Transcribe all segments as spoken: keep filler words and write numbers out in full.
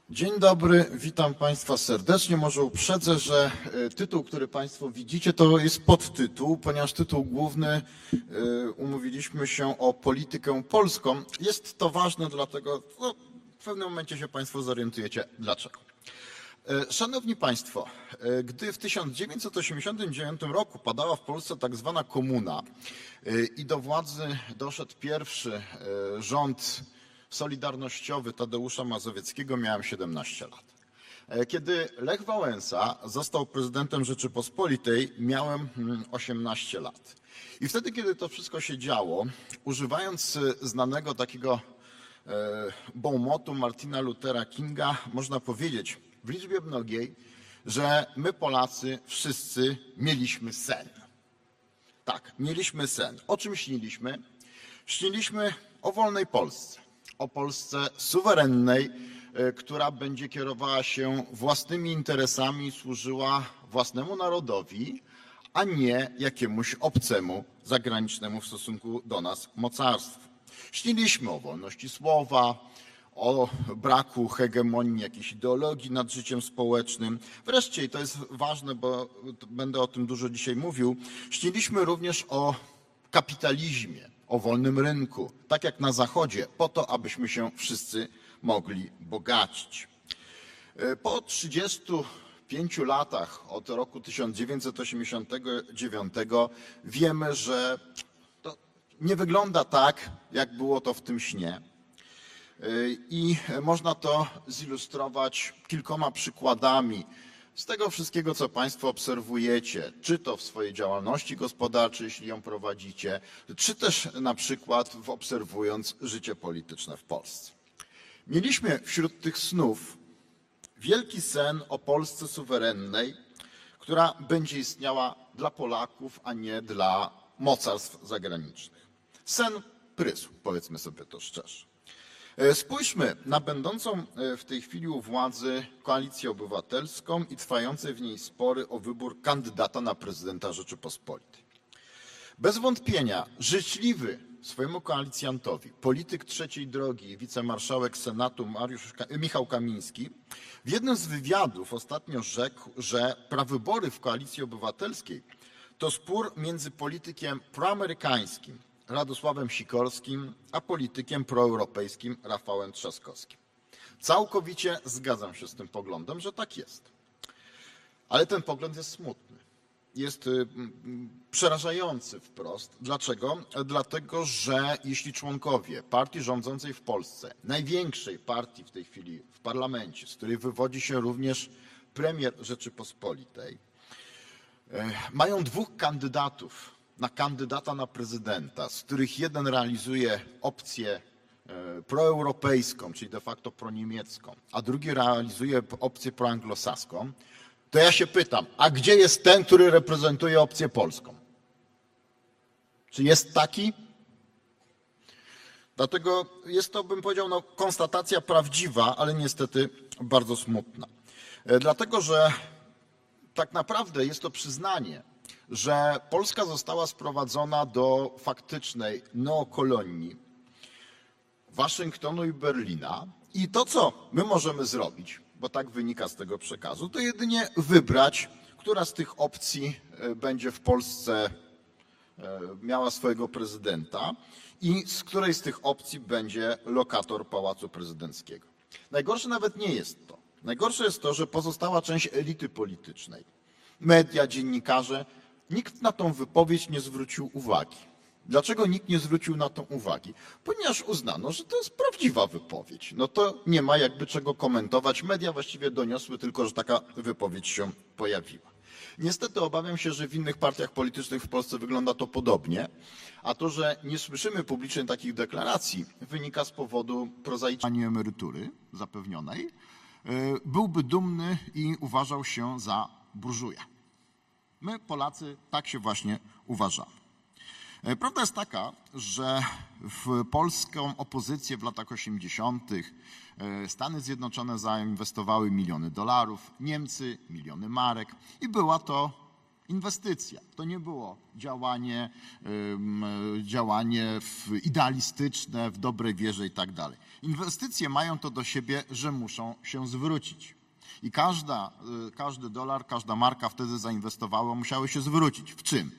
Dzień dobry, witam Państwa serdecznie. Może uprzedzę, że tytuł, który Państwo widzicie, to jest podtytuł, ponieważ tytuł główny umówiliśmy się o politykę polską. Jest to ważne, dlatego no, w pewnym momencie się Państwo zorientujecie dlaczego. Szanowni Państwo, gdy w tysiąc dziewięćset osiemdziesiątym dziewiątym roku padała w Polsce tak zwana komuna i do władzy doszedł pierwszy rząd solidarnościowy Tadeusza Mazowieckiego, miałem siedemnaście lat. Kiedy Lech Wałęsa został prezydentem Rzeczypospolitej, miałem osiemnaście lat. I wtedy, kiedy to wszystko się działo, używając znanego takiego bonmotu Martina Luthera Kinga, można powiedzieć w liczbie mnogiej, że my Polacy wszyscy mieliśmy sen. Tak, mieliśmy sen. O czym śniliśmy? Śniliśmy o wolnej Polsce. O Polsce suwerennej, która będzie kierowała się własnymi interesami, służyła własnemu narodowi, a nie jakiemuś obcemu, zagranicznemu w stosunku do nas mocarstwu. Śniliśmy o wolności słowa, o braku hegemonii jakiejś ideologii nad życiem społecznym. Wreszcie, i to jest ważne, bo będę o tym dużo dzisiaj mówił, śniliśmy również o kapitalizmie, o wolnym rynku, tak jak na Zachodzie, po to, abyśmy się wszyscy mogli bogacić. Po trzydziestu pięciu latach od roku tysiąc dziewięćset osiemdziesiątego dziewiątego wiemy, że to nie wygląda tak, jak było to w tym śnie. I można to zilustrować kilkoma przykładami z tego wszystkiego, co Państwo obserwujecie, czy to w swojej działalności gospodarczej, jeśli ją prowadzicie, czy też na przykład obserwując życie polityczne w Polsce. Mieliśmy wśród tych snów wielki sen o Polsce suwerennej, która będzie istniała dla Polaków, a nie dla mocarstw zagranicznych. Sen prysł, powiedzmy sobie to szczerze. Spójrzmy na będącą w tej chwili u władzy Koalicję Obywatelską i trwające w niej spory o wybór kandydata na prezydenta Rzeczypospolitej. Bez wątpienia życzliwy swojemu koalicjantowi polityk trzeciej drogi, wicemarszałek Senatu Mariusz, Michał Kamiński w jednym z wywiadów ostatnio rzekł, że prawybory w Koalicji Obywatelskiej to spór między politykiem proamerykańskim Radosławem Sikorskim, a politykiem proeuropejskim Rafałem Trzaskowskim. Całkowicie zgadzam się z tym poglądem, że tak jest. Ale ten pogląd jest smutny. Jest przerażający wprost. Dlaczego? Dlatego, że jeśli członkowie partii rządzącej w Polsce, największej partii w tej chwili w parlamencie, z której wywodzi się również premier Rzeczypospolitej, mają dwóch kandydatów na kandydata na prezydenta, z których jeden realizuje opcję proeuropejską, czyli de facto proniemiecką, a drugi realizuje opcję proanglosaską, to ja się pytam, a gdzie jest ten, który reprezentuje opcję polską? Czy jest taki? Dlatego jest to, bym powiedział, no, konstatacja prawdziwa, ale niestety bardzo smutna. Dlatego, że tak naprawdę jest to przyznanie, że Polska została sprowadzona do faktycznej neokolonii Waszyngtonu i Berlina i to, co my możemy zrobić, bo tak wynika z tego przekazu, to jedynie wybrać, która z tych opcji będzie w Polsce miała swojego prezydenta i z której z tych opcji będzie lokator Pałacu Prezydenckiego. Najgorsze nawet nie jest to. Najgorsze jest to, że pozostała część elity politycznej, media, dziennikarze, nikt na tą wypowiedź nie zwrócił uwagi. Dlaczego nikt nie zwrócił na to uwagi? Ponieważ uznano, że to jest prawdziwa wypowiedź. No to nie ma jakby czego komentować. Media właściwie doniosły tylko, że taka wypowiedź się pojawiła. Niestety obawiam się, że w innych partiach politycznych w Polsce wygląda to podobnie, a to, że nie słyszymy publicznie takich deklaracji, wynika z powodu prozaicznej emerytury zapewnionej. Byłby dumny i uważał się za burżuja. My, Polacy, tak się właśnie uważamy. Prawda jest taka, że w polską opozycję w latach osiemdziesiątych Stany Zjednoczone zainwestowały miliony dolarów, Niemcy miliony marek i była to Inwestycja. To nie było działanie, działanie idealistyczne, w dobrej wierze i tak dalej. Inwestycje mają to do siebie, że muszą się zwrócić. I każda, każdy dolar, każda marka wtedy zainwestowała, musiały się zwrócić. W czym?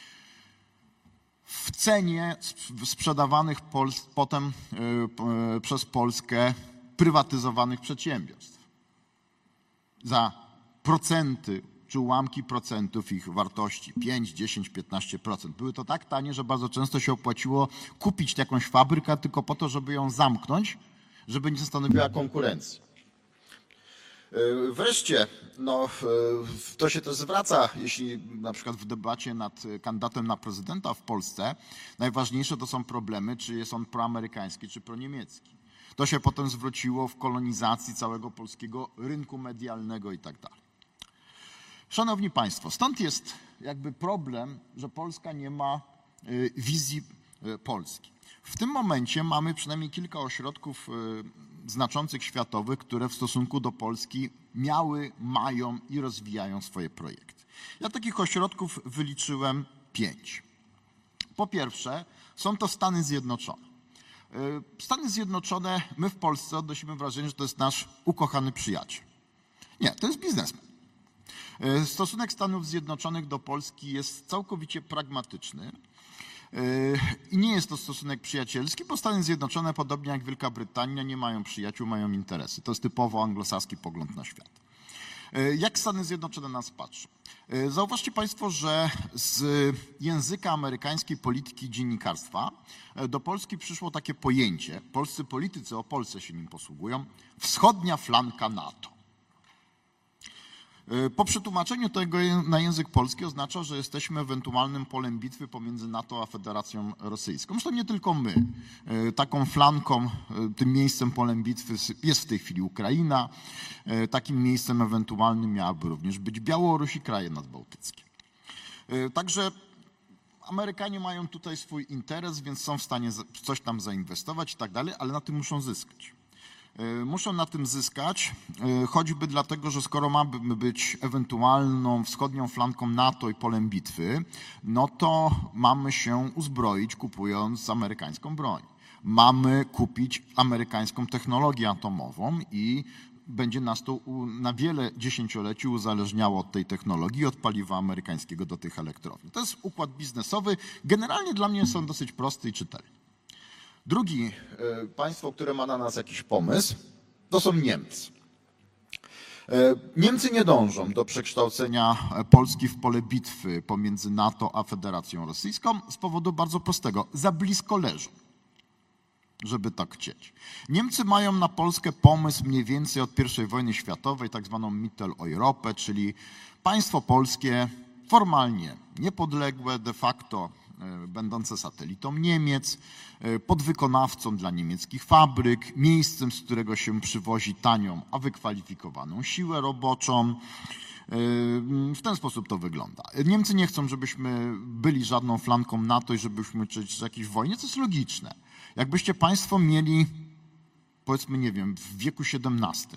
W cenie sprzedawanych Pol potem y, y, przez Polskę prywatyzowanych przedsiębiorstw. Za procenty czy ułamki procentów ich wartości, pięć, dziesięć, piętnaście procent. Były to tak tanie, że bardzo często się opłaciło kupić jakąś fabrykę tylko po to, żeby ją zamknąć, żeby nie stanowiła konkurencji. Wreszcie, no, to się też zwraca, jeśli na przykład w debacie nad kandydatem na prezydenta w Polsce, najważniejsze to są problemy, czy jest on proamerykański, czy proniemiecki. To się potem zwróciło w kolonizacji całego polskiego rynku medialnego i tak dalej. Szanowni Państwo, stąd jest jakby problem, że Polska nie ma wizji Polski. W tym momencie mamy przynajmniej kilka ośrodków znaczących światowych, które w stosunku do Polski miały, mają i rozwijają swoje projekty. Ja takich ośrodków wyliczyłem pięć. Po pierwsze, są to Stany Zjednoczone. Stany Zjednoczone, my w Polsce odnosimy wrażenie, że to jest nasz ukochany przyjaciel. Nie, to jest biznesmen. Stosunek Stanów Zjednoczonych do Polski jest całkowicie pragmatyczny. I nie jest to stosunek przyjacielski, bo Stany Zjednoczone, podobnie jak Wielka Brytania, nie mają przyjaciół, mają interesy. To jest typowo anglosaski pogląd na świat. Jak Stany Zjednoczone nas patrzą? Zauważcie Państwo, że z języka amerykańskiej polityki dziennikarstwa do Polski przyszło takie pojęcie, polscy politycy o Polsce się nim posługują, wschodnia flanka NATO. Po przetłumaczeniu tego na język polski oznacza, że jesteśmy ewentualnym polem bitwy pomiędzy NATO a Federacją Rosyjską. Zresztą nie tylko my. Taką flanką, tym miejscem polem bitwy jest w tej chwili Ukraina. Takim miejscem ewentualnym miałaby również być Białoruś i kraje nadbałtyckie. Także Amerykanie mają tutaj swój interes, więc są w stanie coś tam zainwestować i tak dalej, ale na tym muszą zyskać. Muszą na tym zyskać, choćby dlatego, że skoro mamy być ewentualną wschodnią flanką NATO i polem bitwy, no to mamy się uzbroić, kupując amerykańską broń. Mamy kupić amerykańską technologię atomową i będzie nas to na wiele dziesięcioleci uzależniało od tej technologii, od paliwa amerykańskiego do tych elektrowni. To jest układ biznesowy. Generalnie dla mnie są dosyć prosty i czytelny. Drugi państwo, które ma na nas jakiś pomysł, to są Niemcy. Niemcy nie dążą do przekształcenia Polski w pole bitwy pomiędzy NATO a Federacją Rosyjską z powodu bardzo prostego. Za blisko leżą, żeby tak chcieć. Niemcy mają na Polskę pomysł mniej więcej od pierwszej wojny światowej, tak zwaną Mitteleuropę, czyli państwo polskie formalnie niepodległe, de facto będące satelitą Niemiec, podwykonawcą dla niemieckich fabryk, miejscem, z którego się przywozi tanią, a wykwalifikowaną siłę roboczą. W ten sposób to wygląda. Niemcy nie chcą, żebyśmy byli żadną flanką NATO i żebyśmy uczestniczyli w jakiejś wojnie, co jest logiczne. Jakbyście Państwo mieli, powiedzmy, nie wiem, w wieku siedemnastym,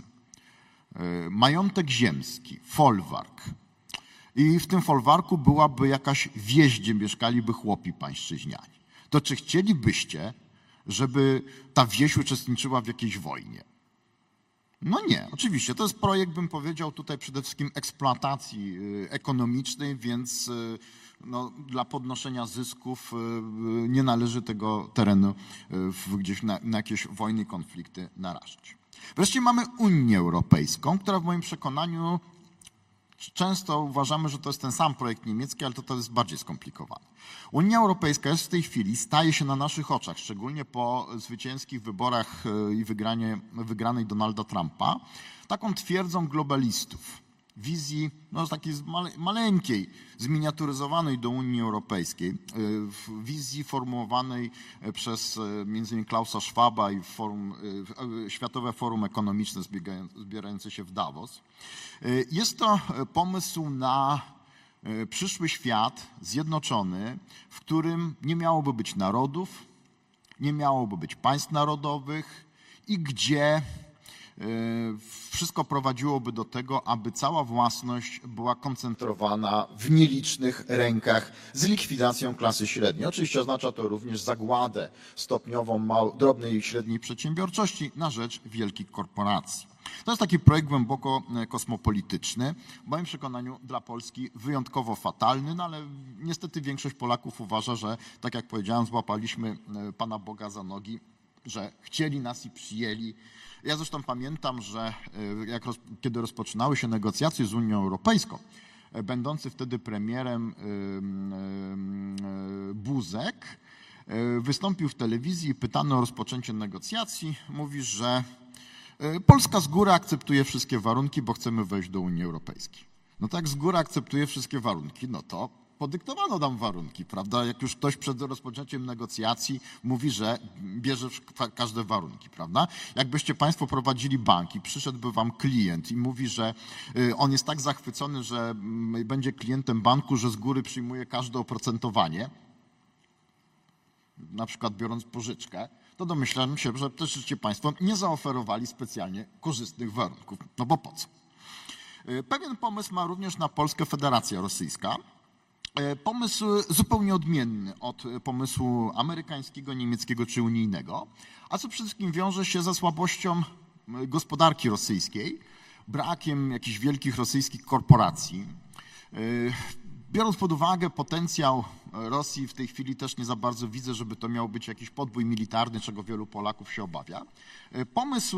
majątek ziemski, folwark, i w tym folwarku byłaby jakaś wieś, gdzie mieszkaliby chłopi pańszczyźniani. To czy chcielibyście, żeby ta wieś uczestniczyła w jakiejś wojnie? No nie, oczywiście. To jest projekt, bym powiedział, tutaj przede wszystkim eksploatacji ekonomicznej, więc no, dla podnoszenia zysków nie należy tego terenu gdzieś na, na jakieś wojny i konflikty narażać. Wreszcie mamy Unię Europejską, która w moim przekonaniu często uważamy, że to jest ten sam projekt niemiecki, ale to, to jest bardziej skomplikowane. Unia Europejska jest w tej chwili, staje się na naszych oczach, szczególnie po zwycięskich wyborach i wygranie, wygranej Donalda Trumpa, taką twierdzą globalistów. Wizji no, takiej male, maleńkiej, zminiaturyzowanej do Unii Europejskiej, wizji formułowanej przez między innymi Klausa Schwaba i forum, Światowe Forum Ekonomiczne zbierające się w Davos. Jest to pomysł na przyszły świat zjednoczony, w którym nie miałoby być narodów, nie miałoby być państw narodowych i gdzie wszystko prowadziłoby do tego, aby cała własność była koncentrowana w nielicznych rękach z likwidacją klasy średniej. Oczywiście oznacza to również zagładę stopniową mał, drobnej i średniej przedsiębiorczości na rzecz wielkich korporacji. To jest taki projekt głęboko kosmopolityczny, w moim przekonaniu dla Polski wyjątkowo fatalny, no ale niestety większość Polaków uważa, że tak jak powiedziałem, złapaliśmy Pana Boga za nogi, że chcieli nas i przyjęli. Ja zresztą pamiętam, że jak roz, kiedy rozpoczynały się negocjacje z Unią Europejską, będący wtedy premierem Buzek wystąpił w telewizji i pytany o rozpoczęcie negocjacji. Mówi, że Polska z góry akceptuje wszystkie warunki, bo chcemy wejść do Unii Europejskiej. No tak, z góry akceptuje wszystkie warunki, no to podyktowano nam warunki, prawda? Jak już ktoś przed rozpoczęciem negocjacji mówi, że bierze każde warunki, prawda? Jakbyście Państwo prowadzili banki, przyszedłby Wam klient i mówi, że on jest tak zachwycony, że będzie klientem banku, że z góry przyjmuje każde oprocentowanie, na przykład biorąc pożyczkę, to domyślam się, że też żeście Państwo nie zaoferowali specjalnie korzystnych warunków. No bo po co? Pewien pomysł ma również na Polskę Federacja Rosyjska. Pomysł zupełnie odmienny od pomysłu amerykańskiego, niemieckiego czy unijnego, a co przede wszystkim wiąże się ze słabością gospodarki rosyjskiej, brakiem jakichś wielkich rosyjskich korporacji. Biorąc pod uwagę potencjał Rosji, w tej chwili też nie za bardzo widzę, żeby to miał być jakiś podbój militarny, czego wielu Polaków się obawia. Pomysł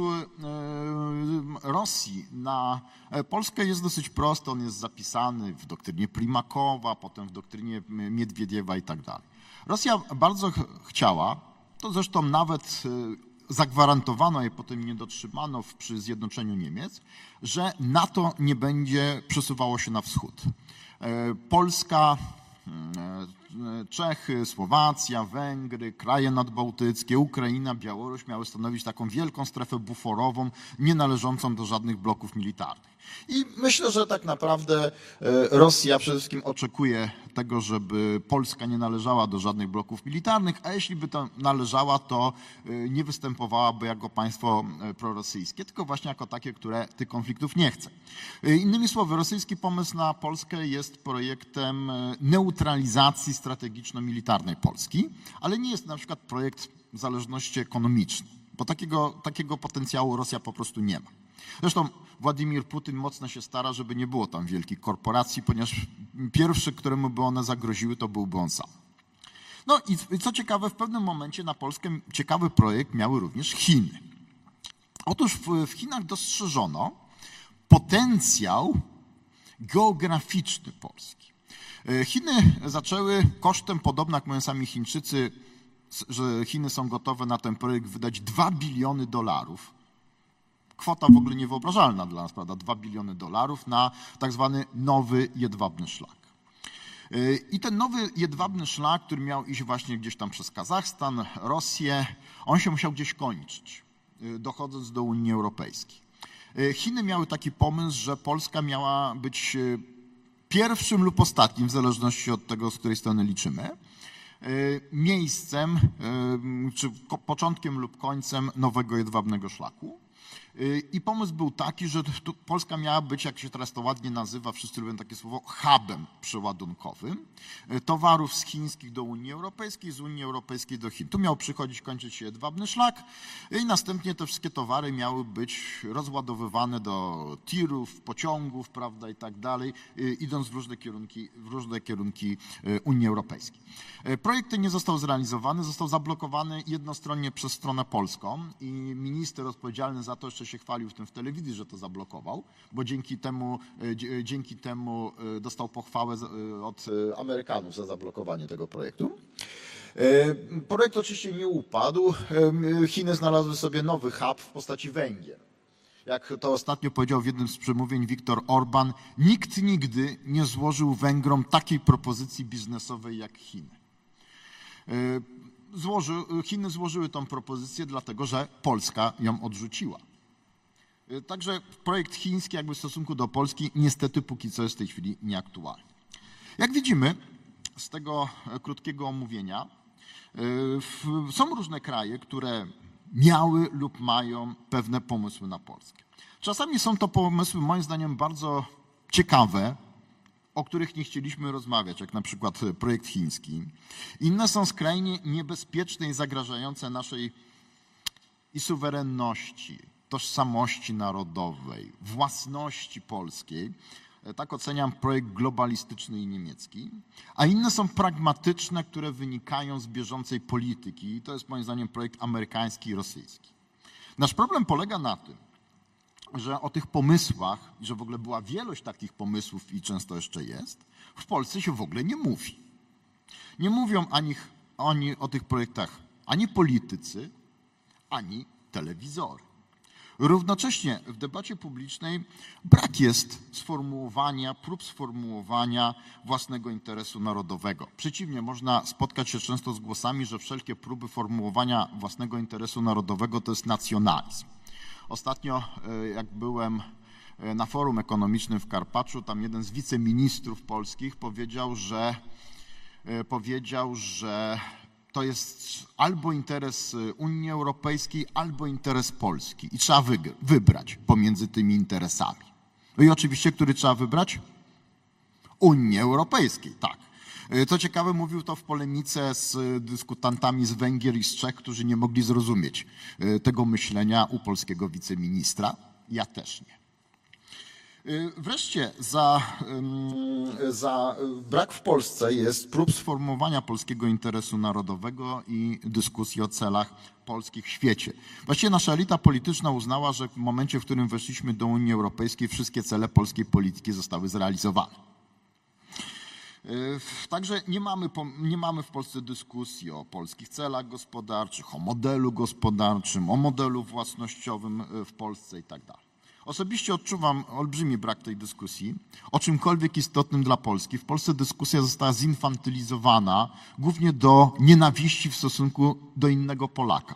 Rosji na Polskę jest dosyć prosty, on jest zapisany w doktrynie Primakowa, potem w doktrynie Miedwiediewa i tak dalej. Rosja bardzo ch- chciała, to zresztą nawet zagwarantowano i potem nie dotrzymano przy zjednoczeniu Niemiec, że NATO nie będzie przesuwało się na wschód. Polska, Czechy, Słowacja, Węgry, kraje nadbałtyckie, Ukraina, Białoruś miały stanowić taką wielką strefę buforową, nie należącą do żadnych bloków militarnych. I myślę, że tak naprawdę Rosja przede wszystkim oczekuje tego, żeby Polska nie należała do żadnych bloków militarnych, a jeśli by to należała, to nie występowałaby jako państwo prorosyjskie, tylko właśnie jako takie, które tych konfliktów nie chce. Innymi słowy, rosyjski pomysł na Polskę jest projektem neutralizacji strategiczno-militarnej Polski, ale nie jest na przykład projekt zależności ekonomicznej, bo takiego, takiego potencjału Rosja po prostu nie ma. Zresztą Władimir Putin mocno się stara, żeby nie było tam wielkich korporacji, ponieważ pierwszy, któremu by one zagroziły, to byłby on sam. No i co ciekawe, w pewnym momencie na Polskę ciekawy projekt miały również Chiny. Otóż w, w Chinach dostrzeżono potencjał geograficzny Polski. Chiny zaczęły kosztem, podobno jak mówią sami Chińczycy, że Chiny są gotowe na ten projekt wydać dwa biliony dolarów. Kwota w ogóle niewyobrażalna dla nas, prawda? dwa biliony dolarów na tak zwany nowy jedwabny szlak. I ten nowy jedwabny szlak, który miał iść właśnie gdzieś tam przez Kazachstan, Rosję, on się musiał gdzieś kończyć, dochodząc do Unii Europejskiej. Chiny miały taki pomysł, że Polska miała być pierwszym lub ostatnim, w zależności od tego, z której strony liczymy, miejscem, czy początkiem lub końcem nowego jedwabnego szlaku. I pomysł był taki, że Polska miała być, jak się teraz to ładnie nazywa, wszyscy lubią takie słowo, hubem przeładunkowym towarów z chińskich do Unii Europejskiej, z Unii Europejskiej do Chin. Tu miał przychodzić, kończyć się jedwabny szlak i następnie te wszystkie towary miały być rozładowywane do tirów, pociągów, prawda, i tak dalej, idąc w różne kierunki, w różne kierunki Unii Europejskiej. Projekt ten nie został zrealizowany, został zablokowany jednostronnie przez stronę polską i minister odpowiedzialny za to jeszcze się chwalił w tym w telewizji, że to zablokował, bo dzięki temu, dzięki temu dostał pochwałę od Amerykanów za zablokowanie tego projektu. Projekt oczywiście nie upadł. Chiny znalazły sobie nowy hub w postaci Węgier. Jak to ostatnio powiedział w jednym z przemówień Viktor Orban, nikt nigdy nie złożył Węgrom takiej propozycji biznesowej jak Chiny. Złoży, Chiny złożyły tą propozycję dlatego, że Polska ją odrzuciła. Także projekt chiński jakby w stosunku do Polski niestety póki co jest w tej chwili nieaktualny. Jak widzimy z tego krótkiego omówienia, są różne kraje, które miały lub mają pewne pomysły na Polskę. Czasami są to pomysły moim zdaniem bardzo ciekawe, o których nie chcieliśmy rozmawiać, jak na przykład projekt chiński. Inne są skrajnie niebezpieczne i zagrażające naszej i suwerenności, tożsamości narodowej, własności polskiej. Tak oceniam projekt globalistyczny i niemiecki. A inne są pragmatyczne, które wynikają z bieżącej polityki. I to jest moim zdaniem projekt amerykański i rosyjski. Nasz problem polega na tym, że o tych pomysłach, i że w ogóle była wielość takich pomysłów i często jeszcze jest, w Polsce się w ogóle nie mówi. Nie mówią ani, ani o tych projektach ani politycy, ani telewizory. Równocześnie w debacie publicznej brak jest sformułowania, prób sformułowania własnego interesu narodowego. Przeciwnie, można spotkać się często z głosami, że wszelkie próby formułowania własnego interesu narodowego to jest nacjonalizm. Ostatnio, jak byłem na forum ekonomicznym w Karpaczu, tam jeden z wiceministrów polskich powiedział, że, powiedział, że to jest albo interes Unii Europejskiej, albo interes Polski i trzeba wybrać pomiędzy tymi interesami. No i oczywiście, który trzeba wybrać? Unii Europejskiej, tak. Co ciekawe, mówił to w polemice z dyskutantami z Węgier i z Czech, którzy nie mogli zrozumieć tego myślenia u polskiego wiceministra. Ja też nie. Wreszcie za, za brak w Polsce jest prób sformułowania polskiego interesu narodowego i dyskusji o celach polskich w świecie. Właściwie nasza elita polityczna uznała, że w momencie, w którym weszliśmy do Unii Europejskiej, wszystkie cele polskiej polityki zostały zrealizowane. Także nie mamy, nie mamy w Polsce dyskusji o polskich celach gospodarczych, o modelu gospodarczym, o modelu własnościowym w Polsce i tak dalej. Osobiście odczuwam olbrzymi brak tej dyskusji o czymkolwiek istotnym dla Polski. W Polsce dyskusja została zinfantylizowana głównie do nienawiści w stosunku do innego Polaka.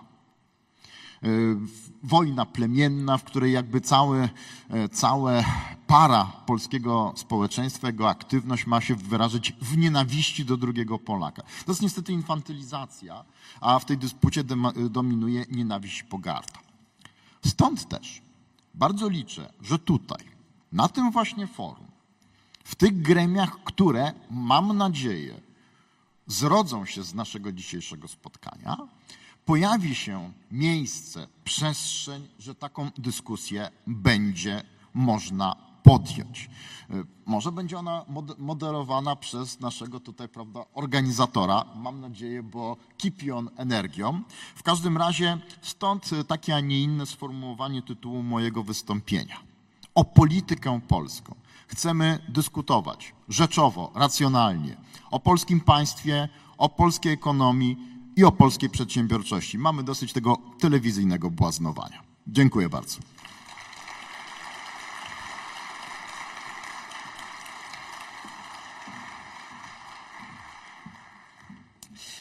Wojna plemienna, w której jakby całe, całe para polskiego społeczeństwa, jego aktywność ma się wyrazić w nienawiści do drugiego Polaka. To jest niestety infantylizacja, a w tej dyspucie dominuje nienawiść i pogarda. Stąd też bardzo liczę, że tutaj, na tym właśnie forum, w tych gremiach, które, mam nadzieję, zrodzą się z naszego dzisiejszego spotkania, pojawi się miejsce, przestrzeń, że taką dyskusję będzie można podjąć. Może będzie ona moderowana przez naszego tutaj, prawda, organizatora, mam nadzieję, bo kipi on energią. W każdym razie stąd takie, a nie inne sformułowanie tytułu mojego wystąpienia. O politykę polską. Chcemy dyskutować rzeczowo, racjonalnie o polskim państwie, o polskiej ekonomii i o polskiej przedsiębiorczości. Mamy dosyć tego telewizyjnego błaznowania. Dziękuję bardzo.